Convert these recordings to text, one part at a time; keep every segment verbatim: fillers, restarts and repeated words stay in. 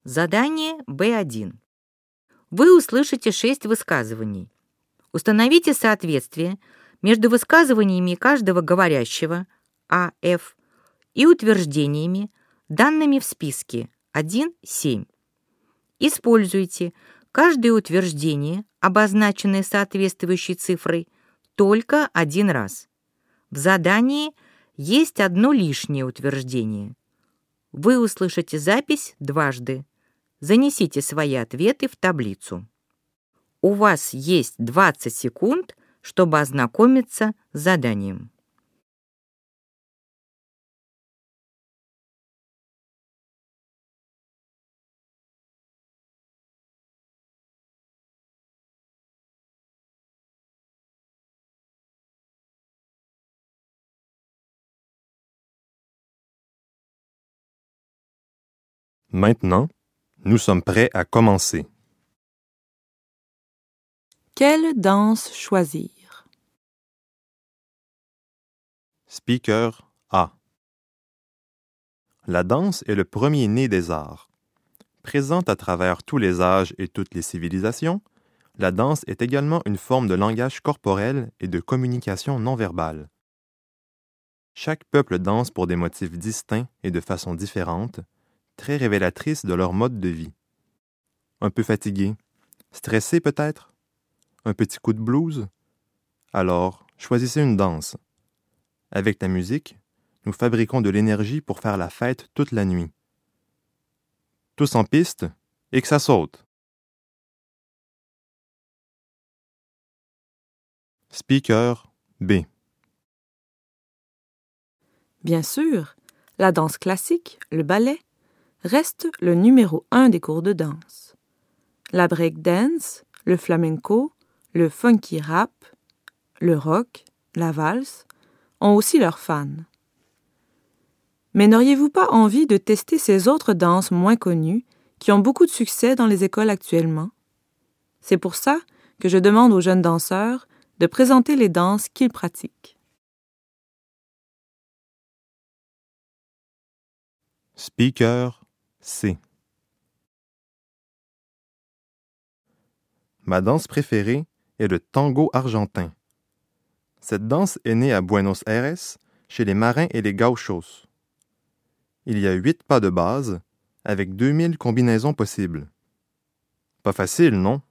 Задание бэ один. Вы услышите шесть высказываний. Установите соответствие между высказываниями каждого говорящего А Ф и утверждениями, данными в списке один семь. Используйте каждое утверждение, обозначенное соответствующей цифрой, только один раз. В задании есть одно лишнее утверждение. Вы услышите запись дважды. Занесите свои ответы в таблицу. У вас есть двадцать секунд, чтобы ознакомиться с заданием. Maintenant, nous sommes prêts à commencer. Quelle danse choisir? Speaker A. La danse est le premier-né des arts. Présente à travers tous les âges et toutes les civilisations, la danse est également une forme de langage corporel et de communication non verbale. Chaque peuple danse pour des motifs distincts et de façon différente, très révélatrice de leur mode de vie. Un peu fatigué, stressé peut-être? Un petit coup de blues? Alors, choisissez une danse. Avec la musique, nous fabriquons de l'énergie pour faire la fête toute la nuit. Tous en piste et que ça saute. Speaker B. Bien sûr, la danse classique, le ballet, reste le numéro un des cours de danse. La breakdance, le flamenco, le funky rap, le rock, la valse ont aussi leurs fans. Mais n'auriez-vous pas envie de tester ces autres danses moins connues qui ont beaucoup de succès dans les écoles actuellement? C'est pour ça que je demande aux jeunes danseurs de présenter les danses qu'ils pratiquent. Speaker C. Ma danse préférée est le tango argentin. Cette danse est née à Buenos Aires, chez les marins et les gauchos. Il y a huit pas de base, avec deux mille combinaisons possibles. Pas facile, non?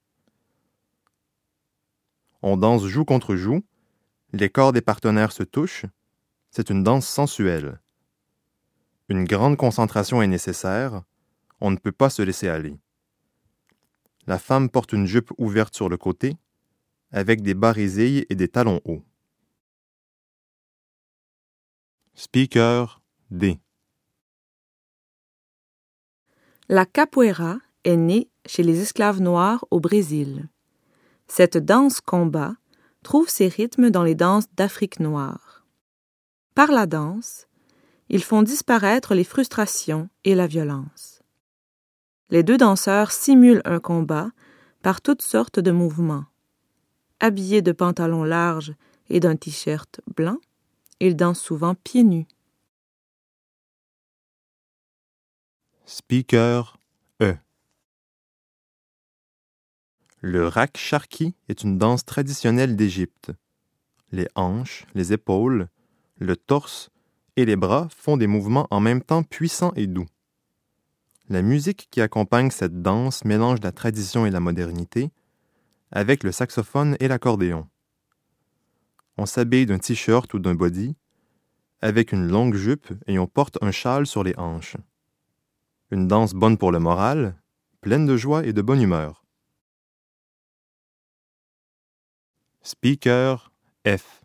On danse joue contre joue, les corps des partenaires se touchent, c'est une danse sensuelle. Une grande concentration est nécessaire, on ne peut pas se laisser aller. La femme porte une jupe ouverte sur le côté, avec des barésilles et des talons hauts. Speaker D. La capoeira est née chez les esclaves noirs au Brésil. Cette danse-combat trouve ses rythmes dans les danses d'Afrique noire. Par la danse, ils font disparaître les frustrations et la violence. Les deux danseurs simulent un combat par toutes sortes de mouvements. Habillés de pantalons larges et d'un t-shirt blanc, ils dansent souvent pieds nus. Speaker E. Le rak charki est une danse traditionnelle d'Égypte. Les hanches, les épaules, le torse et les bras font des mouvements en même temps puissants et doux. La musique qui accompagne cette danse mélange la tradition et la modernité, avec le saxophone et l'accordéon. On s'habille d'un t-shirt ou d'un body, avec une longue jupe et on porte un châle sur les hanches. Une danse bonne pour le moral, pleine de joie et de bonne humeur. Speaker F.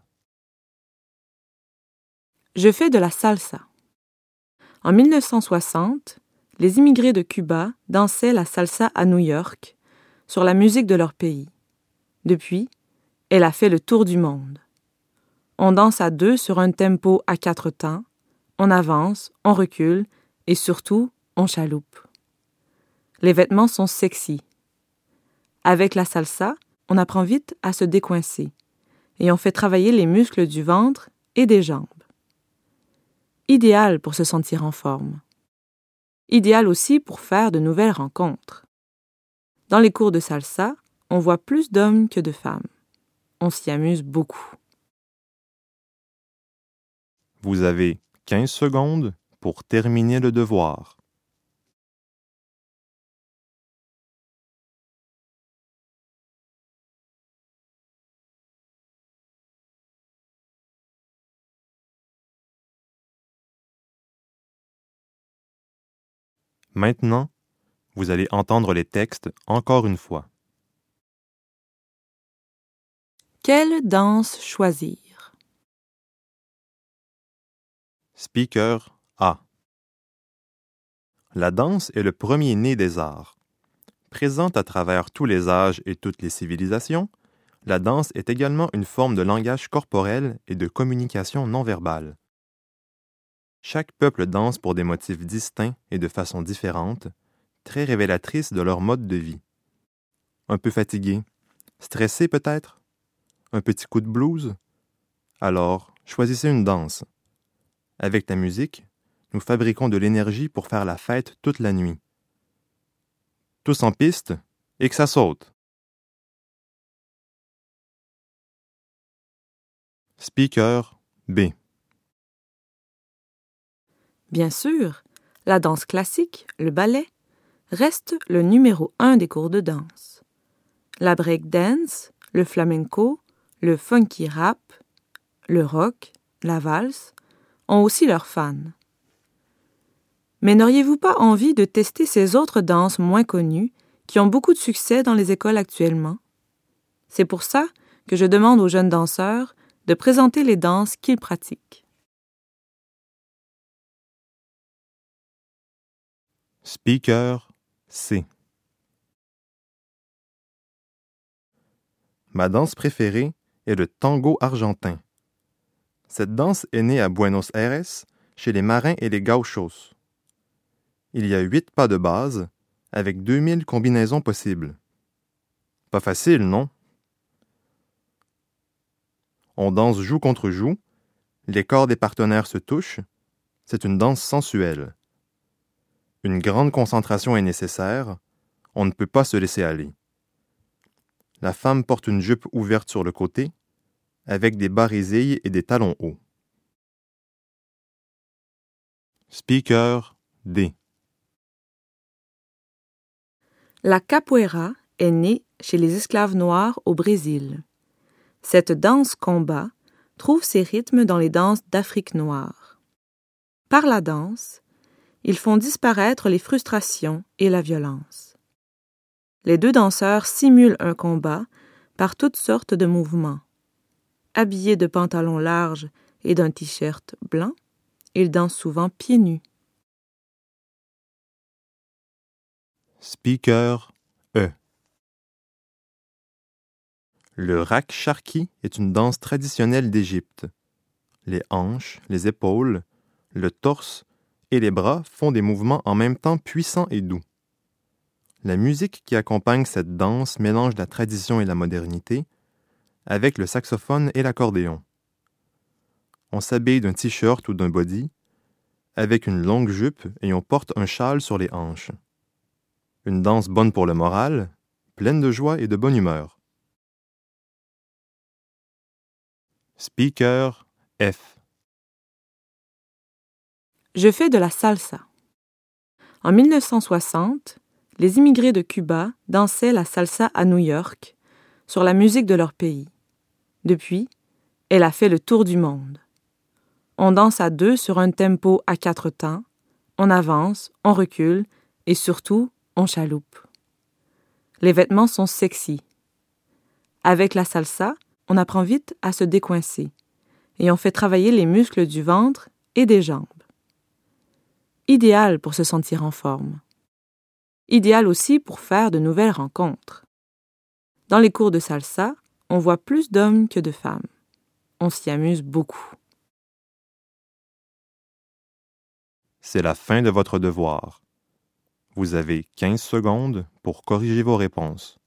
Je fais de la salsa. En mille neuf cent soixante, les immigrés de Cuba dansaient la salsa à New York, sur la musique de leur pays. Depuis, elle a fait le tour du monde. On danse à deux sur un tempo à quatre temps, on avance, on recule et surtout, on chaloupe. Les vêtements sont sexy. Avec la salsa, on apprend vite à se décoincer et on fait travailler les muscles du ventre et des jambes. Idéal pour se sentir en forme. idéal aussi pour faire de nouvelles rencontres. Dans les cours de salsa, on voit plus d'hommes que de femmes. On s'y amuse beaucoup. Vous avez quinze secondes pour terminer le devoir. Maintenant, vous allez entendre les textes encore une fois. Quelle danse choisir? Speaker A. La danse est le premier-né des arts. Présente à travers tous les âges et toutes les civilisations, la danse est également une forme de langage corporel et de communication non verbale. Chaque peuple danse pour des motifs distincts et de façon différente, très révélatrice de leur mode de vie. Un peu fatigué, stressé peut-être? Un petit coup de blues? Alors, choisissez une danse. Avec la musique, nous fabriquons de l'énergie pour faire la fête toute la nuit. Tous en piste et que ça saute. Speaker B. Bien sûr, la danse classique, le ballet, reste le numéro un des cours de danse. La breakdance, le flamenco, le funky rap, le rock, la valse ont aussi leurs fans. Mais n'auriez-vous pas envie de tester ces autres danses moins connues qui ont beaucoup de succès dans les écoles actuellement? C'est pour ça que je demande aux jeunes danseurs de présenter les danses qu'ils pratiquent. Speaker C. Ma danse préférée est le tango argentin. Cette danse est née à Buenos Aires, chez les marins et les gauchos. Il y a huit pas de base, avec deux mille combinaisons possibles. Pas facile, non? On danse joue contre joue, les corps des partenaires se touchent, c'est une danse sensuelle. Une grande concentration est nécessaire, on ne peut pas se laisser aller. La femme porte une jupe ouverte sur le côté, avec des barésilles et des talons hauts. Speaker D. La capoeira est née chez les esclaves noirs au Brésil. Cette danse-combat trouve ses rythmes dans les danses d'Afrique noire. Par la danse, ils font disparaître les frustrations et la violence. Les deux danseurs simulent un combat par toutes sortes de mouvements. Habillés de pantalons larges et d'un t-shirt blanc, ils dansent souvent pieds nus. Speaker E. Le rak charki est une danse traditionnelle d'Égypte. Les hanches, les épaules, le torse et les bras font des mouvements en même temps puissants et doux. La musique qui accompagne cette danse mélange la tradition et la modernité, avec le saxophone et l'accordéon. On s'habille d'un t-shirt ou d'un body, avec une longue jupe et on porte un châle sur les hanches. Une danse bonne pour le moral, pleine de joie et de bonne humeur. Speaker F. Je fais de la salsa. En mille neuf cent soixante, les immigrés de Cuba dansaient la salsa à New York, sur la musique de leur pays. Depuis, elle a fait le tour du monde. On danse à deux sur un tempo à quatre temps, on avance, on recule et surtout, on chaloupe. Les vêtements sont sexy. Avec la salsa, on apprend vite à se décoincer et on fait travailler les muscles du ventre et des jambes. Idéal pour se sentir en forme. Idéal aussi pour faire de nouvelles rencontres. Dans les cours de salsa, on voit plus d'hommes que de femmes. On s'y amuse beaucoup. C'est la fin de votre devoir. Vous avez quinze secondes pour corriger vos réponses.